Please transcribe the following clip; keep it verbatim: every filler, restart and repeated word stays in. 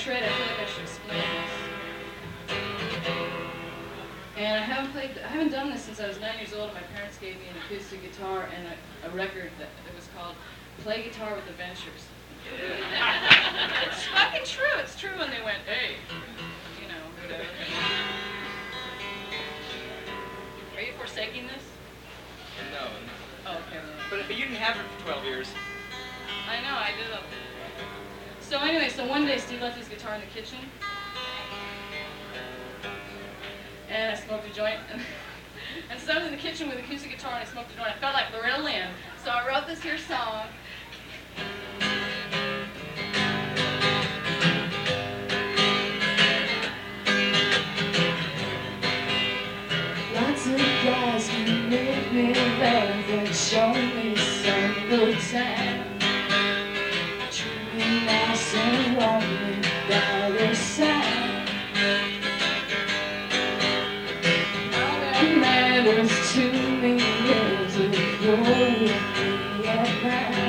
shred, I feel like I should explain this. And I haven't played, I haven't done this since I was nine years old, and my parents gave me an acoustic guitar and a, a record that, that was called Play Guitar with Adventures. It's fucking true, it's true, and they went, hey, you know, whatever. Are you forsaking this? No. Oh, okay. But, but you didn't have it for twelve years. I know, I did. So anyway, so one day Steve left his guitar in the kitchen, and I smoked a joint, and, and so I was in the kitchen with an acoustic guitar, and I smoked a joint. I felt like Loretta Lynn, so I wrote this here song. Lots of guys can make me laugh and show me some good time. Treat me nice and lonely by their side. All that matters to me is if you're with me at night.